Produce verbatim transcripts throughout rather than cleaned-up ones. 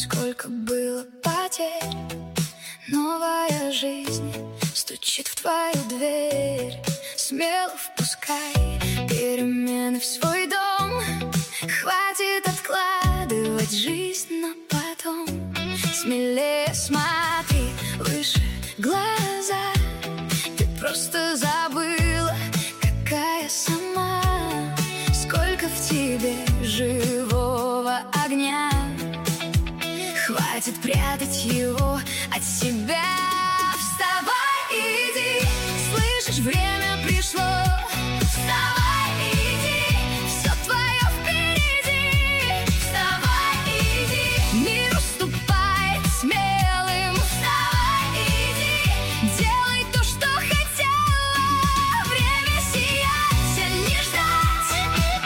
сколько было потерь. Новая жизнь стучит в твою дверь. Смело впускай перемены в свой дом. Хватит откладывать жизнь на потом. Смелее смотри, выше глаза. Ты просто забыла, какая сама. Сколько в тебе живого огня. Хватит прятать его от себя. Вставай, иди, слышишь, время пришло. Вставай, иди, все твое впереди. Вставай, иди, мир уступает смелым. Вставай, иди, делай то, что хотела. Время сиять, а не ждать.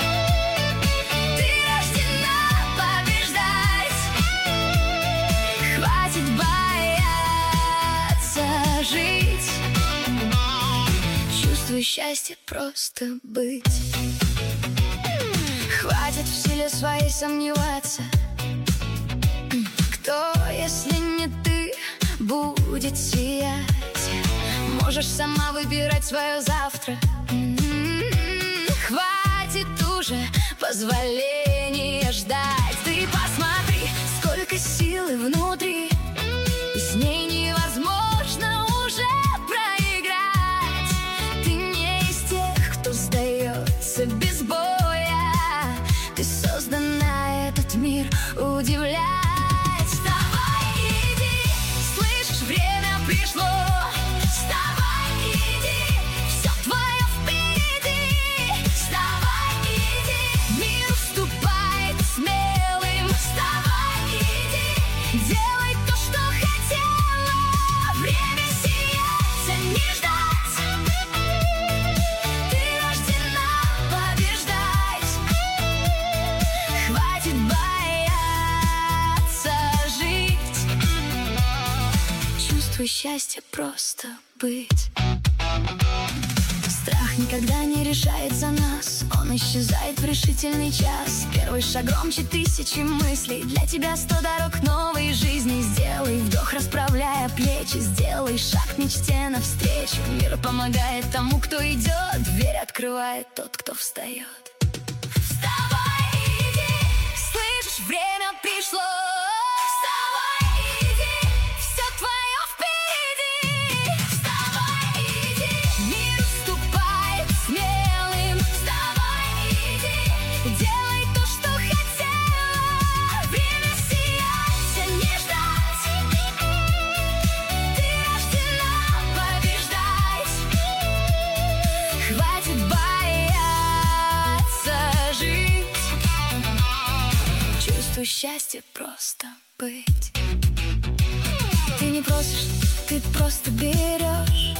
Ты рождена побеждать. Хватит бояться жить. Чувствуй счастье просто быть. Хватит в силе своей сомневаться. Кто, если не ты, будет сиять? Можешь сама выбирать свое завтра. Хватит уже позволения ждать. Ты посмотри, сколько силы внутри, и с ней невозможно уже проиграть. Ты не из тех, кто сдается без боя. Ты создана этот мир удивлять. Вставай, иди, слышишь, время пришло. Вставай, иди, все твое впереди. Вставай, иди, мир уступает смелым. Вставай, иди, делай то, что хотела. Время сиять, а не ждать. Ты рождена побеждать. Хватит бояться жить. Чувствуй счастье просто быть. Страх никогда не решает за нас. Он исчезает в решительный час. Первый шаг громче тысячи мыслей. Для тебя сто дорог новой жизни. Сделай вдох, расправляя плечи. Сделай шаг мечте навстречу. Мир помогает тому, кто идет. Дверь открывает тот, кто встает. Вставай, иди, слышишь, время пришло. Вставай, иди, все твое впереди. Вставай, иди, мир уступает смелым. Вставай, иди, делай то, что хотела. Время сиять, а не ждать. Ты рождена побеждать. Хватит бояться жить. Чувствуй счастье просто быть. Ты не просишь, ты просто берешь.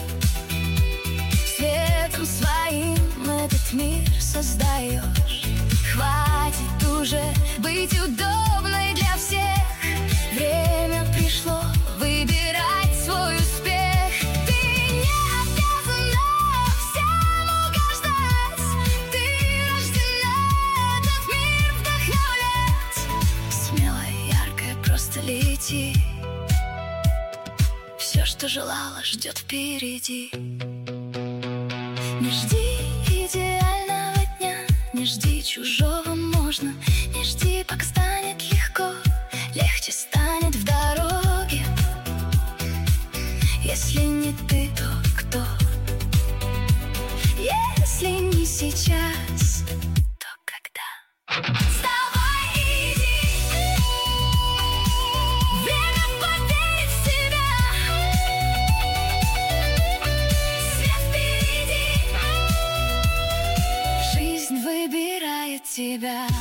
Светом своим этот мир создаешь. Хватит уже быть удобной для всех. Время пришло выбирать свой успех. Ты не обязана всем угождать. Ты рождена этот мир вдохновлять. Смелая, яркая, просто лети. Все, что желала, ждет впереди. Не жди идеального дня, не жди чужого можно. Не жди, пока станет легко, легче станет в дороге. Если не ты, то кто? Если не сейчас, то когда? Вставай, иди, время поверить в себя. Свет впереди, жизнь выбирает тебя.